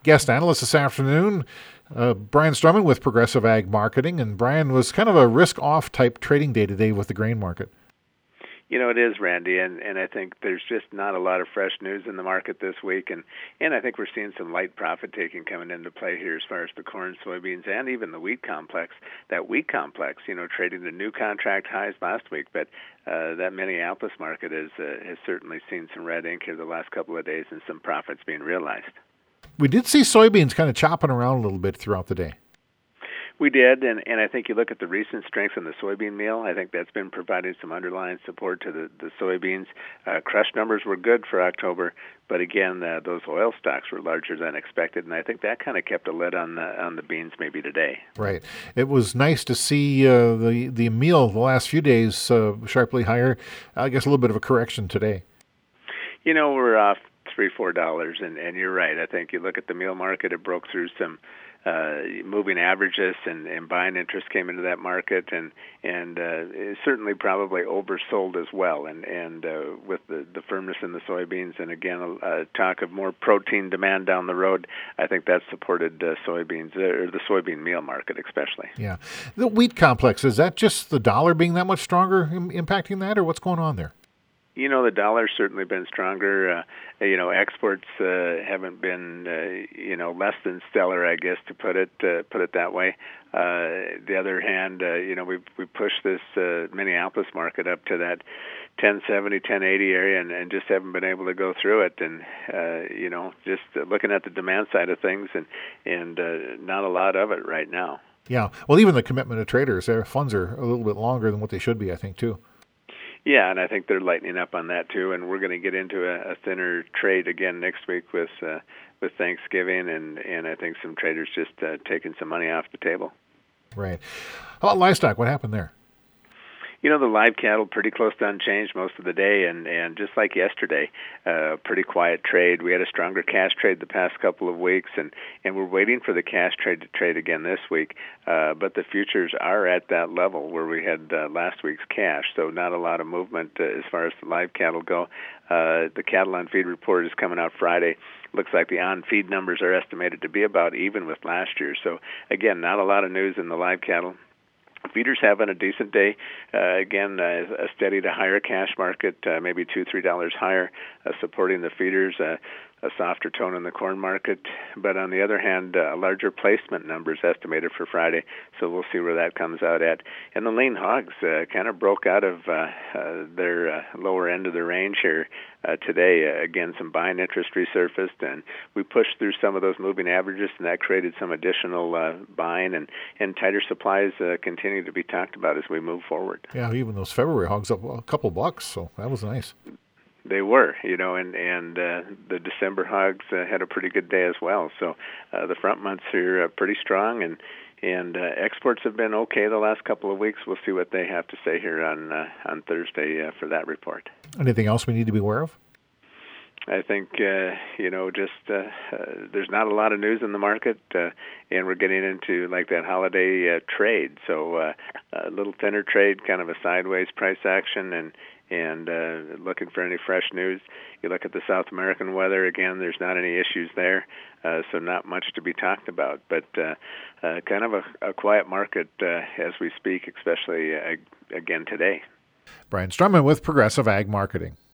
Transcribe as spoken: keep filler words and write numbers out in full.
guest analyst this afternoon, uh, Brian Strumman with Progressive Ag Marketing. And Brian, was kind of a risk-off type trading day today with the grain market. You know, it is, Randy, and, and I think there's just not a lot of fresh news in the market this week, and, and I think we're seeing some light profit-taking coming into play here as far as the corn, soybeans, and even the wheat complex. That wheat complex, you know, trading the new contract highs last week, but uh, that Minneapolis market has, uh, has certainly seen some red ink here the last couple of days and some profits being realized. We did see soybeans kind of chopping around a little bit throughout the day. We did, and, and I think you look at the recent strength in the soybean meal, I think that's been providing some underlying support to the, the soybeans. Uh, crush numbers were good for October, but again, uh, those oil stocks were larger than expected, and I think that kind of kept a lid on the, on the beans maybe today. Right. It was nice to see uh, the, the meal the last few days uh, sharply higher. I guess a little bit of a correction today. You know, we're off three, four dollars, and, and you're right. I think you look at the meal market, it broke through some Uh, moving averages, and, and buying interest came into that market, and and uh, it's certainly probably oversold as well. And and uh, with the, the firmness in the soybeans, and again uh, talk of more protein demand down the road, I think that supported uh, soybeans uh, or the soybean meal market especially. Yeah, the wheat complex, is that just the dollar being that much stronger im- impacting that, or what's going on there? You know, the dollar's certainly been stronger. Uh, you know, exports uh, haven't been, uh, you know, less than stellar, I guess, to put it uh, put it that way. Uh, the other hand, uh, you know, we we pushed this uh, Minneapolis market up to that ten seventy, ten eighty area, and, and just haven't been able to go through it. And uh, you know, just uh, looking at the demand side of things, and and uh, not a lot of it right now. Yeah, well, even the commitment of traders, their funds are a little bit longer than what they should be, I think, too. Yeah, and I think they're lightening up on that too. And we're going to get into a, a thinner trade again next week with uh, with Thanksgiving, and, and I think some traders just uh, taking some money off the table. Right. How about livestock? What happened there? You know, the live cattle pretty close to unchanged most of the day, and, and just like yesterday, uh, pretty quiet trade. We had a stronger cash trade the past couple of weeks, and, and we're waiting for the cash trade to trade again this week. Uh, but the futures are at that level where we had uh, last week's cash, so not a lot of movement uh, as far as the live cattle go. Uh, the cattle on feed report is coming out Friday. Looks like the on-feed numbers are estimated to be about even with last year. So, again, not a lot of news in the live cattle. Feeders having a decent day. Uh, again, uh, a steady to higher cash market, uh, maybe two, three dollars higher, uh, supporting the feeders. Uh, a softer tone in the corn market, but on the other hand, uh, larger placement numbers estimated for Friday, so we'll see where that comes out at. And the lean hogs uh, kind of broke out of uh, uh, their uh, lower end of the range here uh, today. Uh, again, some buying interest resurfaced, and we pushed through some of those moving averages, and that created some additional uh, buying, and, and tighter supplies uh, continue to be talked about as we move forward. Yeah, even those February hogs up a couple bucks, so that was nice. They were, you know, and and uh, the December hogs uh, had a pretty good day as well. So uh, the front months are uh, pretty strong, and and uh, exports have been okay the last couple of weeks. We'll see what they have to say here on uh, on Thursday uh, for that report. Anything else we need to be aware of? I think, uh, you know, just uh, uh, there's not a lot of news in the market, uh, and we're getting into like that holiday uh, trade. So uh, a little thinner trade, kind of a sideways price action, and and uh, looking for any fresh news. You look at the South American weather, again, there's not any issues there, uh, so not much to be talked about. But uh, uh, kind of a, a quiet market uh, as we speak, especially, uh, again, today. Brian Strumman with Progressive Ag Marketing.